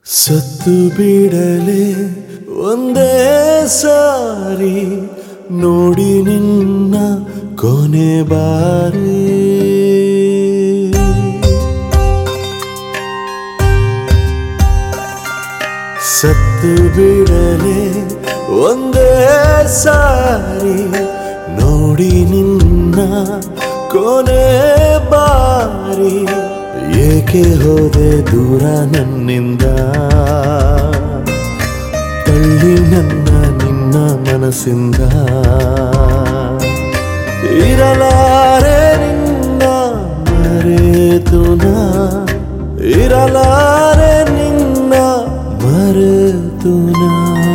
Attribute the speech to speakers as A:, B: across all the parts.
A: ಸತ್ತು ಬಿಡಲೆ ಒಂದೇ ಸಾರಿ ನೋಡಿ ನಿನ್ನ ಕೊನೆ ಬಾರಿ. ಸತ್ತು ಬಿಡಲೆ ಒಂದೇ ಸಾರಿ ನೋಡಿ ನಿನ್ನ ಕೊನೆ ಬಾರಿ. ಏಕೆ ಹೋದೆ ದೂರ ನನ್ನಿಂದ, ತಳ್ಳಿ ನನ್ನ ನಿನ್ನ ಮನಸ್ಸಿಂದ. ಇರಲಾರೆ ನಿನ್ನ ಮರೆತು ನಾ, ಇರಲಾರೆ ನಿನ್ನ ಮರೆತು ನಾ.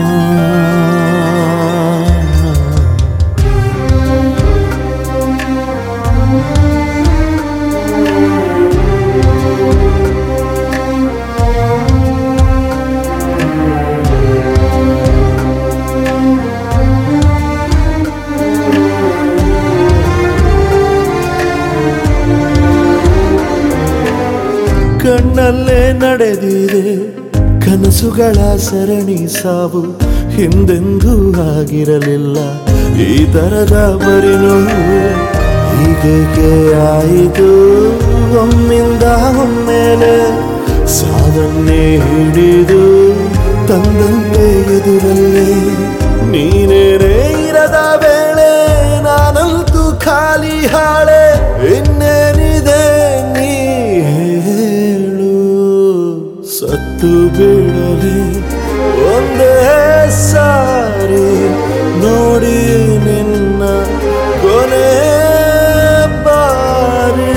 A: ಕಣ್ಣಲ್ಲೇ ನಡೆದಿದೆ ಕನಸುಗಳ ಸರಣಿ, ಸಾವು ಹಿಂದೆಂದೂ ಆಗಿರಲಿಲ್ಲ ಈ ತರದ ಬರಿನೋವು. ಹೀಗೇಕೆ ಆಯಿತು ಒಮ್ಮಿಂದ ಒಮ್ಮೆಲೆ, ಸಾವನ್ನೇ ಹಿಡಿದು ತಂದಂತೆ ಎದುರಲ್ಲೇ. ನೀನೇನೇ ಇರದ ವೇಳೆ ನಾನಂತೂ ಖಾಲಿ ಹಾಳೆ. ಇನ್ನೇನಿದೆ ನೀ ಹೇಳು. ಸತ್ತು ಬಿಡಲಿ ಒಂದೇ ಸಾರಿ ನೋಡಿ ನಿನ್ನ ಕೊನೆ ಬಾರಿ.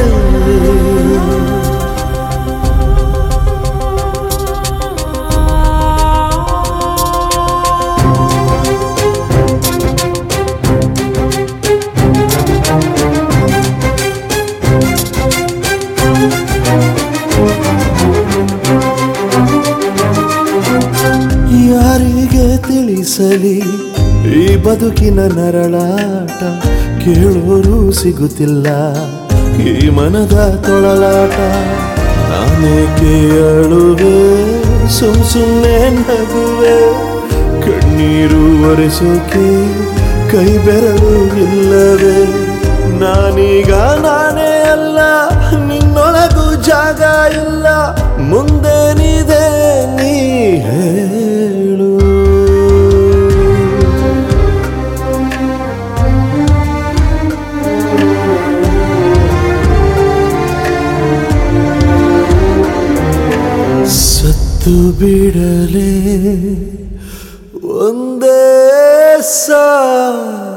A: ಯಾರಿಗೆ ತಿಳಿಸಲಿ ಈ ಬದುಕಿನ ನರಳಾಟ, ಕೇಳೋರು ಸಿಗುತ್ತಿಲ್ಲ ಈ ಮನದ ತೊಳಲಾಟ. ನಾನೇಕೆ ಅಳುವೆ ಸುಮ್ಮನೆ ನಗುವೆ, ಕಣ್ಣೀರು ಒರೆಸೋಕೆ ಕೈ ಬೆರಳು ಇಲ್ಲವೇ. ನಾನೀಗ ನಾನೇ ಅಲ್ಲ, ನಿನ್ನೊಳಗೂ ಜಾಗ ಇಲ್ಲ. ಮುಂದೇನಿದೆ ನೀ ಹೇಳು. ಸತ್ತು ಬಿಡಲೆ ಒಂದೇ ಸಾರಿ